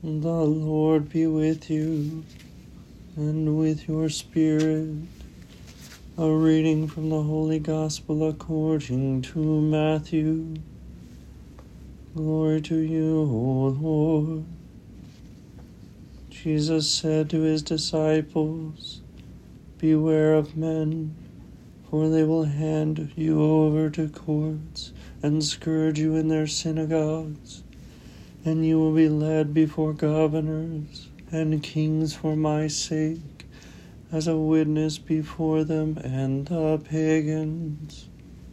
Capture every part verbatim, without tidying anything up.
The Lord be with you, and with your spirit. A reading from the Holy Gospel according to Matthew. Glory to you, O Lord. Jesus said to his disciples, "Beware of men, for they will hand you over to courts and scourge you in their synagogues, and you will be led before governors and kings for my sake, as a witness before them and the pagans.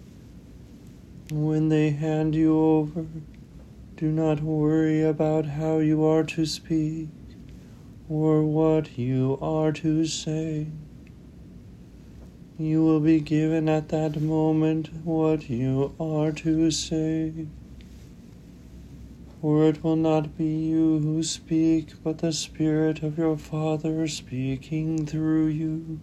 When they hand you over, do not worry about how you are to speak or what you are to say. You will be given at that moment what you are to say. For it will not be you who speak, but the Spirit of your Father speaking through you.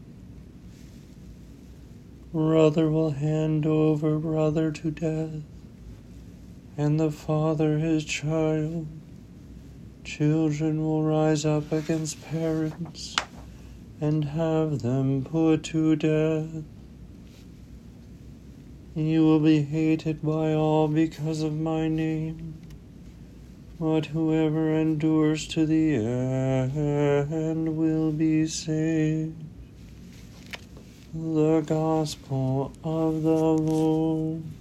Brother will hand over brother to death, and the father his child. Children will rise up against parents and have them put to death. You will be hated by all because of my name. But whoever endures to the end will be saved." The Gospel of the Lord.